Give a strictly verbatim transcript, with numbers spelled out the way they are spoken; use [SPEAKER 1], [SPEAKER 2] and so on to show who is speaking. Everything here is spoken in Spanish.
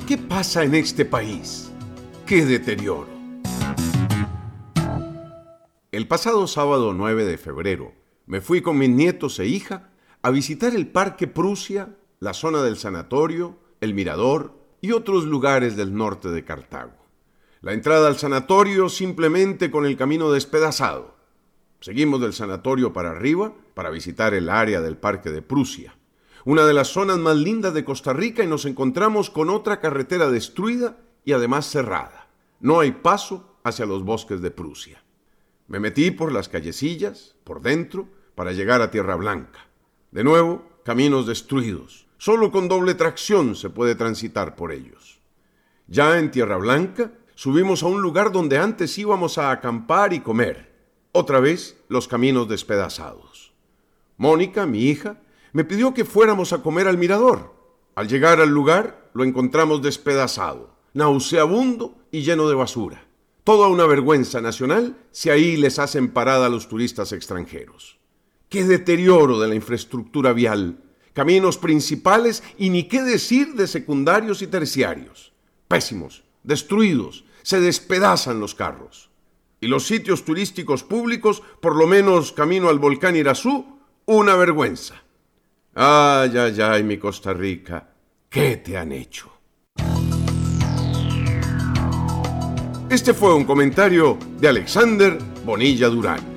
[SPEAKER 1] ¿Qué pasa en este país? ¡Qué deterioro! El pasado sábado nueve de febrero me fui con mis nietos e hija a visitar el Parque Prusia, la zona del sanatorio, el mirador y otros lugares del norte de Cartago. La entrada al sanatorio simplemente con el camino despedazado. Seguimos del sanatorio para arriba para visitar el área del Parque de Prusia, una de las zonas más lindas de Costa Rica, y nos encontramos con otra carretera destruida y además cerrada. No hay paso hacia los bosques de Prusia. Me metí por las callecillas, por dentro, para llegar a Tierra Blanca. De nuevo, caminos destruidos. Solo con doble tracción se puede transitar por ellos. Ya en Tierra Blanca, subimos a un lugar donde antes íbamos a acampar y comer. Otra vez, los caminos despedazados. Mónica, mi hija, me pidió que fuéramos a comer al mirador. Al llegar al lugar, lo encontramos despedazado, nauseabundo y lleno de basura. Toda una vergüenza nacional si ahí les hacen parada a los turistas extranjeros. ¡Qué deterioro de la infraestructura vial! Caminos principales y ni qué decir de secundarios y terciarios. Pésimos, destruidos, se despedazan los carros. Y los sitios turísticos públicos, por lo menos camino al volcán Irazú, una vergüenza. Ay, ay, ay, mi Costa Rica, ¿qué te han hecho? Este fue un comentario de Alexander Bonilla Durán.